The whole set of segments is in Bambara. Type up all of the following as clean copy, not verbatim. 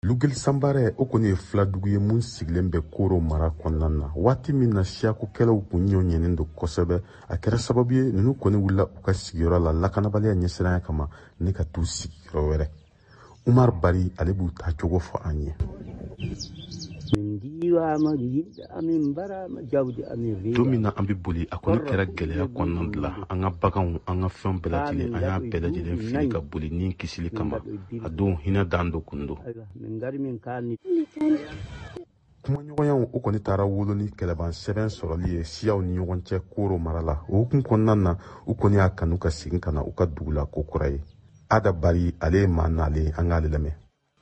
Lugel Sambare o kɔni ye filadugu ye mun sigilen bɛ Koro mara kɔnɔna na. Waati min na siyakokɛlaw kun ɲɔɲɛnen don kosɛbɛ, a kɛra sababu ye ninnu kɔni wulila u ka sigiyɔrɔ la lakanabaliya ɲɛsiranya kama ni ka t'u sigiyɔrɔ wɛrɛ. Umar Bari ale b'u ta cogo fɔ an ye. Don min na an bɛ boli a kɔni kɛra gɛlɛya kɔnɔna de la. An ka baganw, an ka fɛn bɛɛ lajɛlen, an y'a bɛɛ lajɛlen fili ka boli ni kisili kama. A don hinɛ dan do kun do. Kumaɲɔgɔnyaw o kɔni taara wolo ni kɛlɛban sɛbɛn sɔrɔli ye siyaw ni ɲɔgɔn cɛ Koro mara la. O hukumu kɔnɔna na u kɔni y'a kanu ka segin ka na u ka dugu la ko kura ye. Ada Bari ale ye maa nalen an k'ale lamɛn.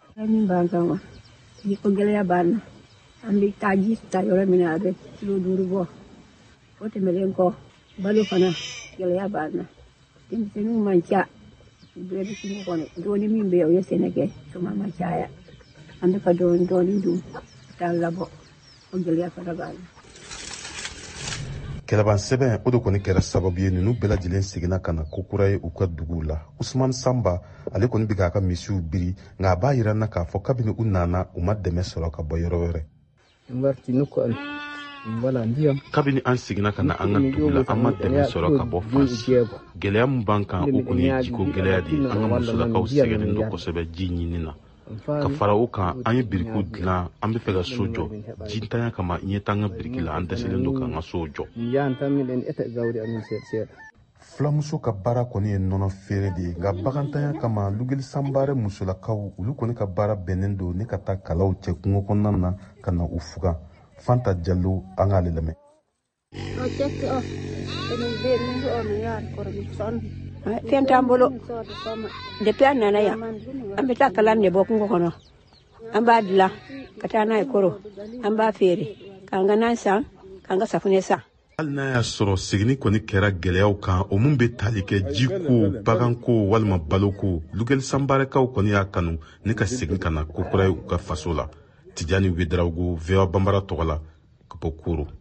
An bɛ taa ji ta yɔrɔ min na a bɛ kilo 5 bɔ o tɛmɛlen kɔ balo fana gɛlɛya b'an na denmisɛnninw man ca bɛɛ bɛ kungo kɔnɔ dɔɔni min bɛ yen o ye sɛnɛ kɛ tuma ma caya an bɛ ka dɔɔni dun taa labɔ o gɛlɛya fana b'an na. Kɛlɛban sɛbɛn o de kɔni kɛra sababu ye ninnu bɛɛ lajɛlen seginna ka na ko kura ye u ka duguw la. Usman Samba ale kɔni bɛ k'a ka misiw biri nka a b'a yira na k'a fɔ kabini u nana u ma dɛmɛ sɔrɔ ka bɔ yɔrɔ wɛrɛ. Kabini an seginna ka na an ka dugu la an ma dɛmɛ sɔrɔ ka bɔ fansi. Gɛlɛya min b'an kan o kɔni ye jiko gɛlɛya de ye. An ka musolakaw sɛgɛnnen don kosɛbɛ ji ɲini na. Ka fara o kan an ye birikiw dilan an bɛ fɛ ka so jɔ ji ntanya kama ɲɛ t'an ka biriki la an dɛsɛlen don k'an ka so jɔ. Fulamuso ka baara kɔni ye nɔnɔ feere de ye nka bagantanya kama Lugel Sambare musolakaw olu kɔni ka baara bɛnnen don ni ka taa kalaw cɛ kungo kɔnɔna na ka na u fuga. Fanta Jallo an k'ale lamɛn. Fɛn t'an bolo depuis an nana yan an bɛ taa kalan de bɔ kungo kɔnɔ an b'a dilan ka taa n'a ye Koro an b'a feere k'an ka nan san k'an ka safunɛ san. Hali n'a y'a sɔrɔ seginni kɔni kɛra gɛlɛyaw kan o mun bɛ tali kɛ jiko baganko walima baloko Lugel Sambarekaw kɔni y'a kanu ni ka segin ka na ko kura ye u ka faso la. Tijani Wederawogo VOA Bambara tɔgɔ la ka bɔ Koro.